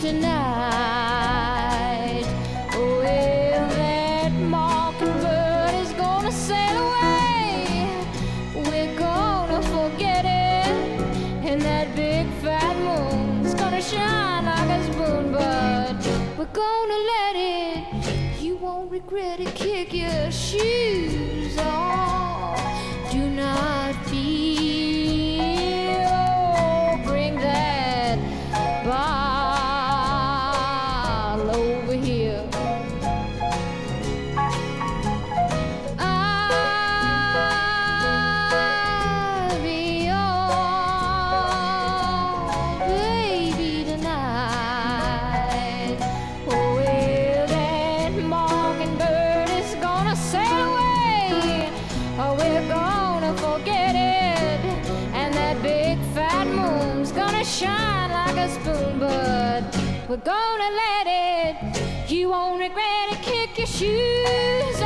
tonight. Oh, well, that mockingbird is gonna sail away. We're gonna forget it, and that big fat moon's gonna shine like a spoon, but we're gonna let it. You won't regret it. Kick your shoes off. Do not fear. Oh, bring that bottle over here. I'll be your baby tonight. Oh, well, that mockingbird is gonna sail away. Oh, we're gonna forget it, and that big fat moon's gonna shine like a spoon, but we're gonna let it. You won't regret it. Kick your shoes